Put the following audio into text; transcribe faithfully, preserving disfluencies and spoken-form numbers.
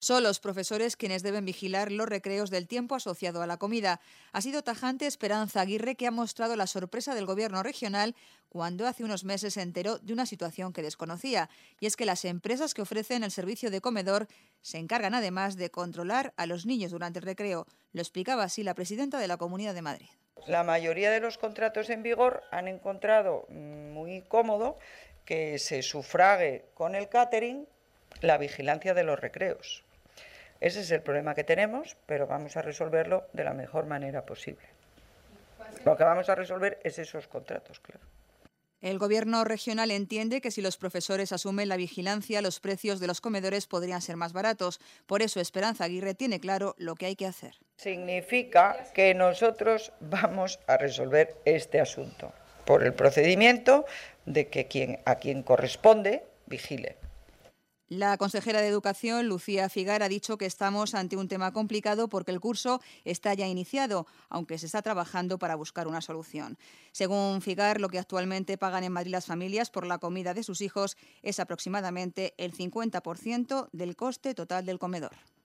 Son los profesores quienes deben vigilar los recreos del tiempo asociado a la comida. Ha sido tajante Esperanza Aguirre, que ha mostrado la sorpresa del Gobierno regional cuando hace unos meses se enteró de una situación que desconocía, y es que las empresas que ofrecen el servicio de comedor se encargan además de controlar a los niños durante el recreo. Lo explicaba así la presidenta de la Comunidad de Madrid. La mayoría de los contratos en vigor han encontrado muy cómodo que se sufrague con el catering la vigilancia de los recreos. Ese es el problema que tenemos, pero vamos a resolverlo de la mejor manera posible. Lo que vamos a resolver es esos contratos, claro. El Gobierno regional entiende que si los profesores asumen la vigilancia, los precios de los comedores podrían ser más baratos. Por eso Esperanza Aguirre tiene claro lo que hay que hacer. Significa que nosotros vamos a resolver este asunto por el procedimiento de que quien, a quien corresponde vigile. La consejera de Educación, Lucía Figar, ha dicho que estamos ante un tema complicado porque el curso está ya iniciado, aunque se está trabajando para buscar una solución. Según Figar, lo que actualmente pagan en Madrid las familias por la comida de sus hijos es aproximadamente el cincuenta por ciento del coste total del comedor.